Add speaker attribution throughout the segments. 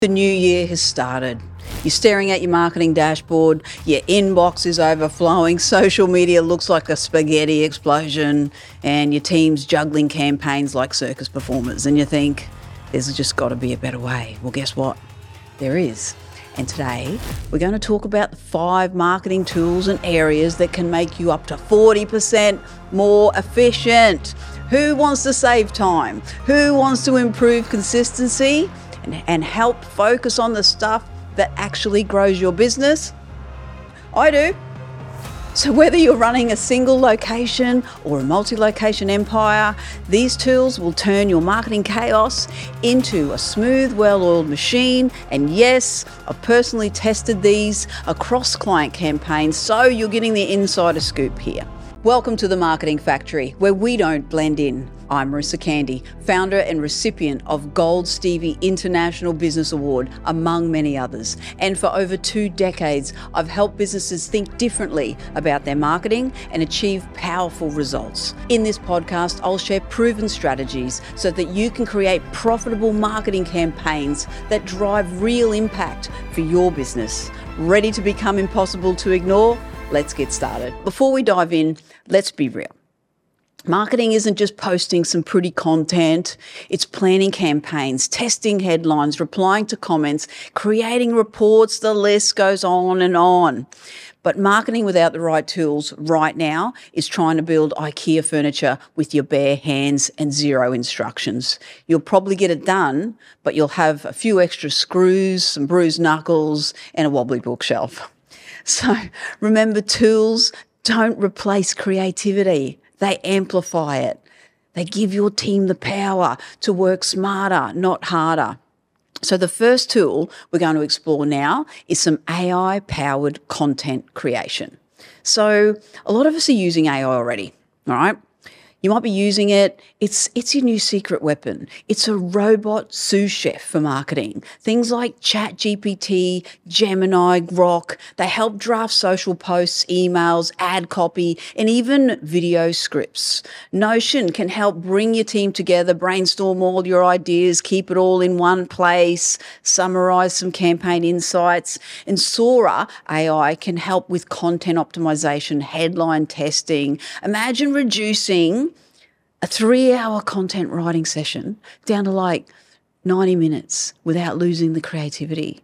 Speaker 1: The new year has started. You're staring at your marketing dashboard, your inbox is overflowing, social media looks like a spaghetti explosion, and your team's juggling campaigns like circus performers, and you think, there's just got to be a better way. Well, guess what? There is. And today, we're going to talk about the 5 marketing tools and areas that can make you up to 40% more efficient. Who wants to save time? Who wants to improve consistency and help focus on the stuff that actually grows your business? I do. So whether you're running a single location or a multi-location empire, these tools will turn your marketing chaos into a smooth, well-oiled machine. And yes, I've personally tested these across client campaigns, so you're getting the insider scoop here. Welcome to the Marketing Factory, where we don't blend in. I'm Marissa Candy, founder and recipient of Gold Stevie International Business Award, among many others. And for over 2 decades, I've helped businesses think differently about their marketing and achieve powerful results. In this podcast, I'll share proven strategies so that you can create profitable marketing campaigns that drive real impact for your business. Ready to become impossible to ignore? Let's get started. Before we dive in, let's be real. Marketing isn't just posting some pretty content. It's planning campaigns, testing headlines, replying to comments, creating reports. The list goes on and on. But marketing without the right tools right now is trying to build IKEA furniture with your bare hands and 0 instructions. You'll probably get it done, but you'll have a few extra screws, some bruised knuckles, and a wobbly bookshelf. So remember, tools don't replace creativity. They amplify it. They give your team the power to work smarter, not harder. So the first tool we're going to explore now is some AI-powered content creation. So a lot of us are using AI already, all right? You might be using it. It's your new secret weapon. It's a robot sous chef for marketing. Things like ChatGPT, Gemini, Grok, they help draft social posts, emails, ad copy, and even video scripts. Notion can help bring your team together, brainstorm all your ideas, keep it all in one place, summarize some campaign insights. And Sora AI can help with content optimization, headline testing. Imagine reducing a 3-hour content writing session down to like 90 minutes without losing the creativity.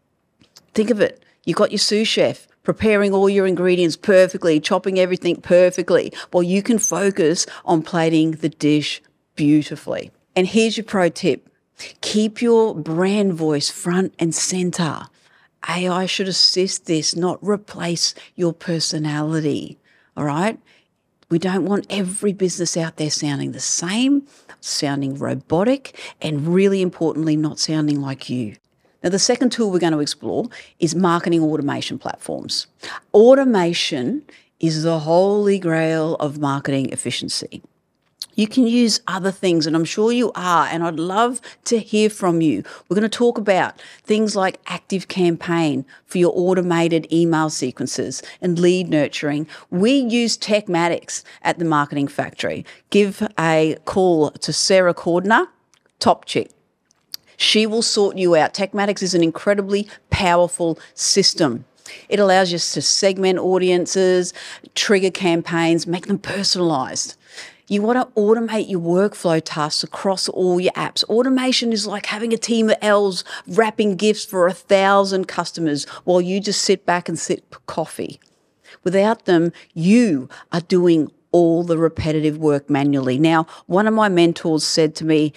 Speaker 1: Think of it. You've got your sous chef preparing all your ingredients perfectly, chopping everything perfectly, while you can focus on plating the dish beautifully. And here's your pro tip. Keep your brand voice front and center. AI should assist this, not replace your personality. All right? We don't want every business out there sounding the same, sounding robotic, and really importantly, not sounding like you. Now, the second tool we're going to explore is marketing automation platforms. Automation is the holy grail of marketing efficiency. You can use other things, and I'm sure you are, and I'd love to hear from you. We're going to talk about things like ActiveCampaign for your automated email sequences and lead nurturing. We use Techmatics at the Marketing Factory. Give a call to Sarah Cordner, top chick. She will sort you out. Techmatics is an incredibly powerful system. It allows you to segment audiences, trigger campaigns, make them personalized. You want to automate your workflow tasks across all your apps. Automation is like having a team of elves wrapping gifts for 1,000 customers while you just sit back and sip coffee. Without them, you are doing all the repetitive work manually. Now, one of my mentors said to me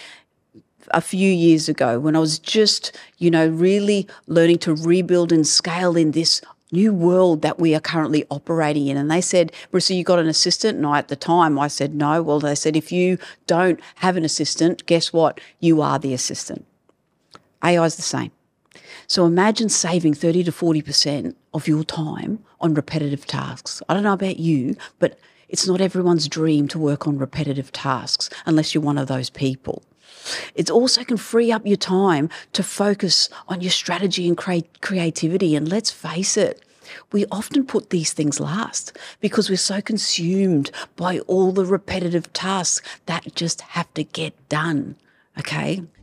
Speaker 1: a few years ago when I was just, really learning to rebuild and scale in this new world that we are currently operating in. And they said, Marissa, you got an assistant? And at the time I said, no. Well, they said, if you don't have an assistant, guess what? You are the assistant. AI is the same. So imagine saving 30 to 40% of your time on repetitive tasks. I don't know about you, but it's not everyone's dream to work on repetitive tasks unless you're one of those people. It also can free up your time to focus on your strategy and creativity. And let's face it, we often put these things last because we're so consumed by all the repetitive tasks that just have to get done. Okay?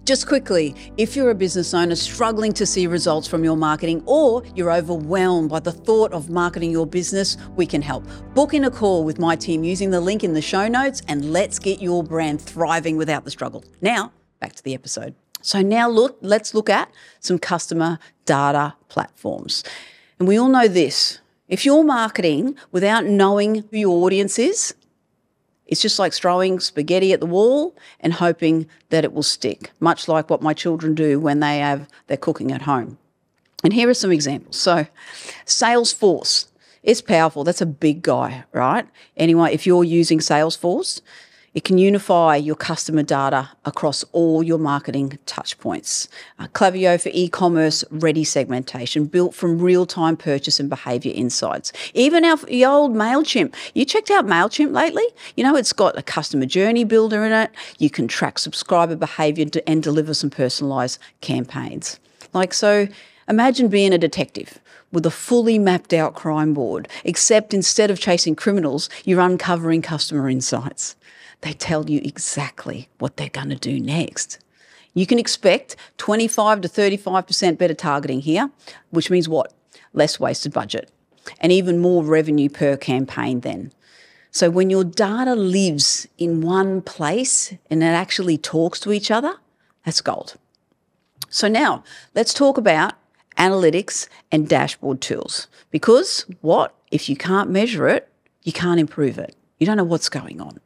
Speaker 1: Just quickly, if you're a business owner struggling to see results from your marketing, or you're overwhelmed by the thought of marketing your business, we can help. Book in a call with my team using the link in the show notes, and let's get your brand thriving without the struggle. Now, back to the episode. So now let's look at some customer data platforms. And we all know this: if you're marketing without knowing who your audience is, it's just like throwing spaghetti at the wall and hoping that it will stick, much like what my children do when they're cooking at home. And here are some examples. So Salesforce, it's powerful. That's a big guy, right? Anyway, if you're using Salesforce, it can unify your customer data across all your marketing touch points. Klaviyo for e-commerce ready segmentation, built from real-time purchase and behaviour insights. Even our old MailChimp. You checked out MailChimp lately? You know, it's got a customer journey builder in it. You can track subscriber behaviour and deliver some personalised campaigns. So imagine being a detective with a fully mapped out crime board, except instead of chasing criminals, you're uncovering customer insights. They tell you exactly what they're going to do next. You can expect 25 to 35% better targeting here, which means what? Less wasted budget and even more revenue per campaign then. So when your data lives in one place and it actually talks to each other, that's gold. So now let's talk about analytics and dashboard tools, because what? If you can't measure it, you can't improve it. You don't know what's going on.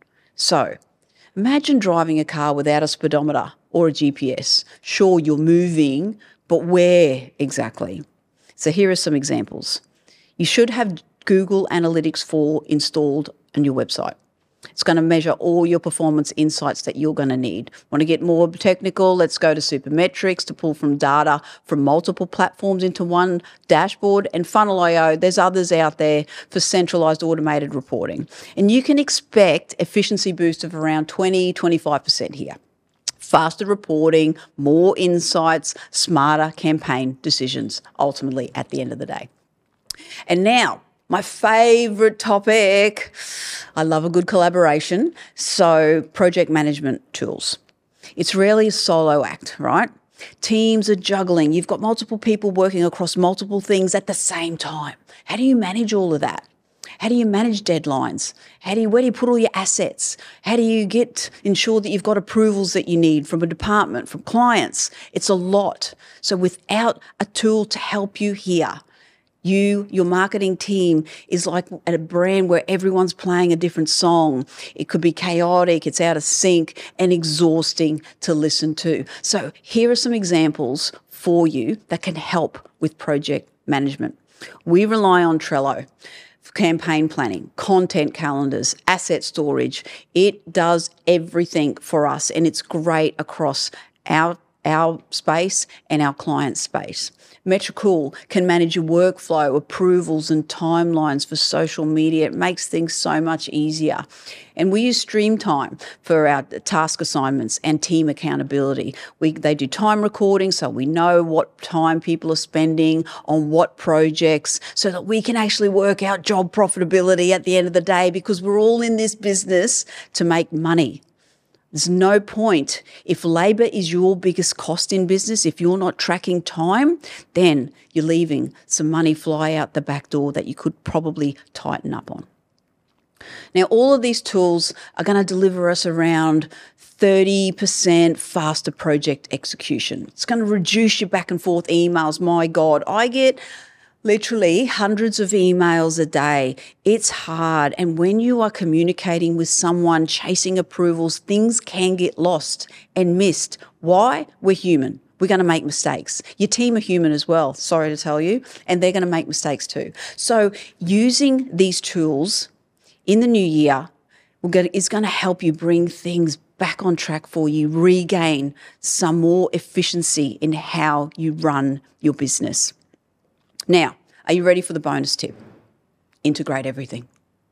Speaker 1: So imagine driving a car without a speedometer or a GPS. Sure, you're moving, but where exactly? So here are some examples. You should have Google Analytics 4 installed on your website. It's going to measure all your performance insights that you're going to need. Want to get more technical? Let's go to Supermetrics to pull from data from multiple platforms into one dashboard, and Funnel.io. There's others out there for centralized automated reporting. And you can expect efficiency boost of around 20-25% here. Faster reporting, more insights, smarter campaign decisions, ultimately at the end of the day. And now, my favourite topic, I love a good collaboration, so project management tools. It's rarely a solo act, right? Teams are juggling. You've got multiple people working across multiple things at the same time. How do you manage all of that? How do you manage deadlines? Where do you put all your assets? How do you ensure that you've got approvals that you need from a department, from clients? It's a lot. So without a tool to help you here, your marketing team is like at a brand where everyone's playing a different song. It could be chaotic, it's out of sync, and exhausting to listen to. So here are some examples for you that can help with project management. We rely on Trello for campaign planning, content calendars, asset storage. It does everything for us, and it's great across our space and our client space. Metricool can manage your workflow, approvals and timelines for social media. It makes things so much easier. And we use Streamtime for our task assignments and team accountability. They do time recording so we know what time people are spending on what projects, so that we can actually work out job profitability at the end of the day, because we're all in this business to make money. There's no point. If labour is your biggest cost in business, if you're not tracking time, then you're leaving some money fly out the back door that you could probably tighten up on. Now, all of these tools are going to deliver us around 30% faster project execution. It's going to reduce your back and forth emails. My God, I get literally hundreds of emails a day. It's hard. And when you are communicating with someone, chasing approvals, things can get lost and missed. Why? We're human. We're going to make mistakes. Your team are human as well, sorry to tell you, and they're going to make mistakes too. So using these tools in the new year is going to help you bring things back on track for you, regain some more efficiency in how you run your business. Now, are you ready for the bonus tip? Integrate everything.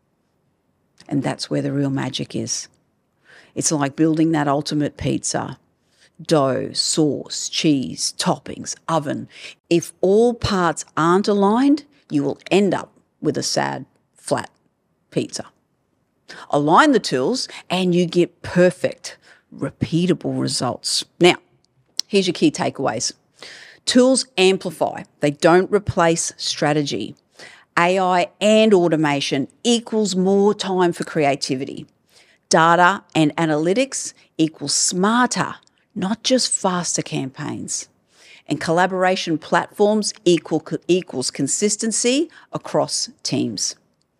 Speaker 1: And that's where the real magic is. It's like building that ultimate pizza. Dough, sauce, cheese, toppings, oven. If all parts aren't aligned, you will end up with a sad, flat pizza. Align the tools and you get perfect repeatable results. Now, here's your key takeaways. Tools amplify, they don't replace strategy. AI and automation equals more time for creativity. Data and analytics equals smarter, not just faster campaigns. And collaboration platforms equals consistency across teams.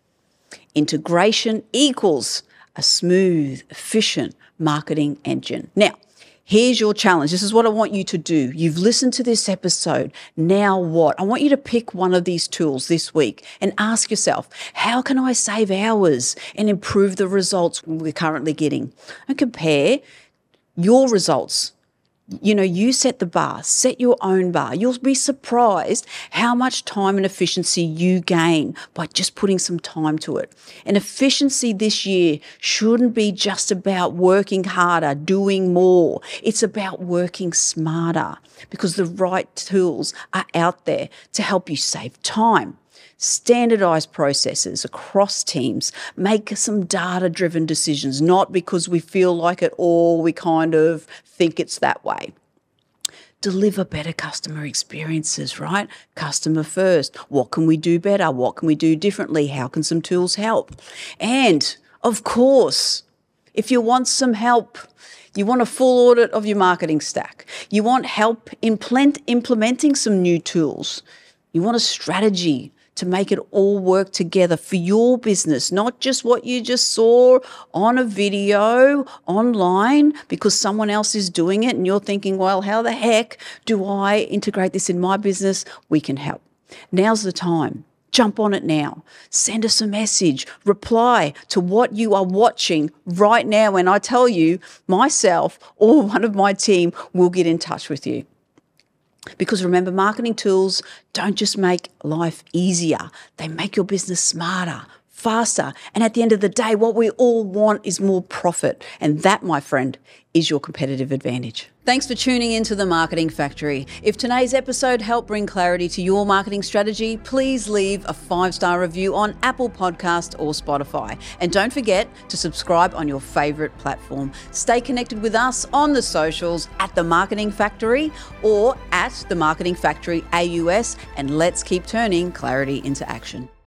Speaker 1: Integration equals a smooth, efficient marketing engine. Now, here's your challenge. This is what I want you to do. You've listened to this episode. Now what? I want you to pick one of these tools this week and ask yourself, how can I save hours and improve the results we're currently getting? And compare your results. You set the bar, set your own bar. You'll be surprised how much time and efficiency you gain by just putting some time to it. And efficiency this year shouldn't be just about working harder, doing more. It's about working smarter because the right tools are out there to help you save time. Standardize processes across teams, make some data-driven decisions, not because we feel like it or we kind of think it's that way. Deliver better customer experiences, right? Customer first. What can we do better? What can we do differently? How can some tools help? And, of course, if you want some help, you want a full audit of your marketing stack, you want help implementing some new tools, you want a strategy to make it all work together for your business, not just what you just saw on a video online because someone else is doing it and you're thinking, well, how the heck do I integrate this in my business? We can help. Now's the time. Jump on it now. Send us a message. Reply to what you are watching right now. And I tell you, myself or one of my team will get in touch with you. Because remember, marketing tools don't just make life easier. They make your business smarter, faster. And at the end of the day, what we all want is more profit. And that, my friend, is your competitive advantage. Thanks for tuning into The Marketing Factory. If today's episode helped bring clarity to your marketing strategy, please leave a 5-star review on Apple Podcast or Spotify. And don't forget to subscribe on your favorite platform. Stay connected with us on the socials at The Marketing Factory or at The Marketing Factory AUS, and let's keep turning clarity into action.